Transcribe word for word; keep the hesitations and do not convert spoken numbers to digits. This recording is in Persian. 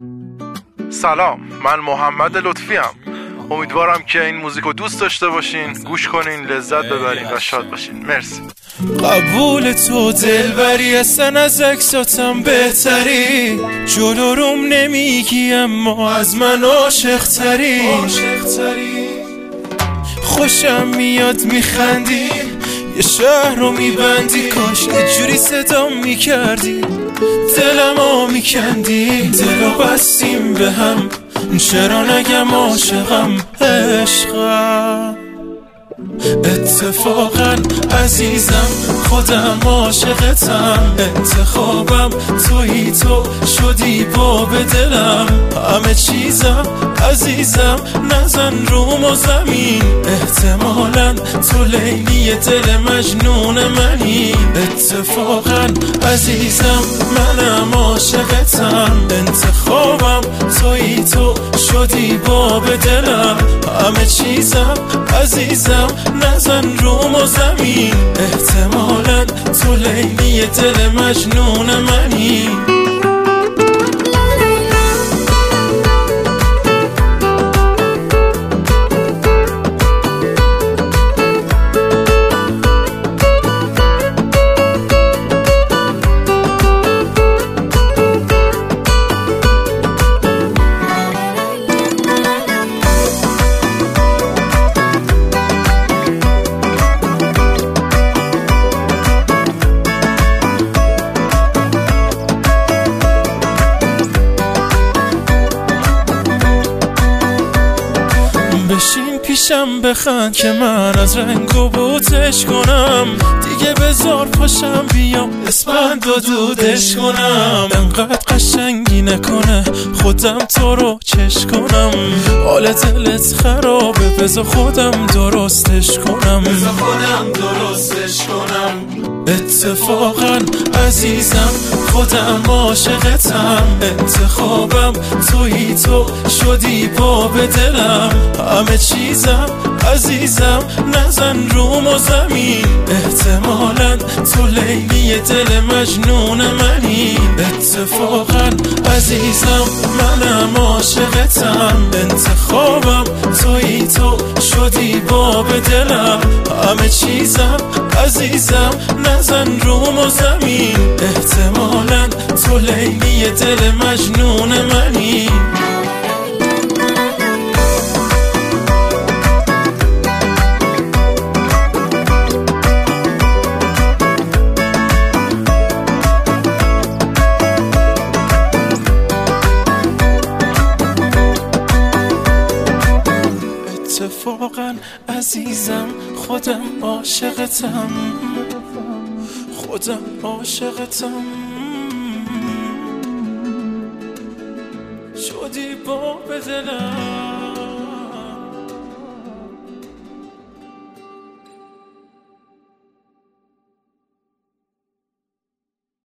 سلام، من محمد لطفی ام. امیدوارم که این موزیک رو دوست داشته باشین، گوش کنین، لذت ببرین و شاد باشین. مرسی. قبول تو دلبری اصلا از عکساتم بهتری، جلو روم نمیگی اما از من عاشق تری. خوشم میاد میخندی، یه شهر رو میبندی، کاش یه جوری صدام میکردی، دلمو میکندی. دلو بستیم به هم، چرا نگم عاشقم عشقم. اتفاقا عزیزم خودم عاشقتم، انتخابم تویی، تو شدی باب دلم. همه چیزم عزیزم نزن روم و زمین، احتمالاً تو لیلی دل مجنون منی. اتفاقا عزیزم منم عاشقتم، انتخابم تویی، تو شدی باب دلم. همه چیزم عزیزم نزن روم و زمین، احتمالاً تو لیلی دل مجنون منی. بشین پیشم بخند که من از رنگ و بوتش کنم، دیگه بذار پاشم بیام اسپند و دودش کنم. انقدر قشنگی نکنه خودم تو رو چش کنم، حال دلت خرابه بذار خودم درستش کنم، بذار خودم درستش کنم. اتفاقا عزیزم خودم عاشقتم، انتخابم تویی، تو شدی باب دلم. همه چیزم عزیزم نزن روم و زمین، احتمالاً تو لیلی دل مجنون منی. اتفاقا عزیزم منم عاشقتم، انتخابم تویی، تو شدی باب دلم. همه چیزم عزیزم نزن روم و زمین، احتمالاً تو لیلی دل مجنون منی. اتفاقا عزیزم خودم عاشقتم، خودم عاشقتم، شدی باب دلم.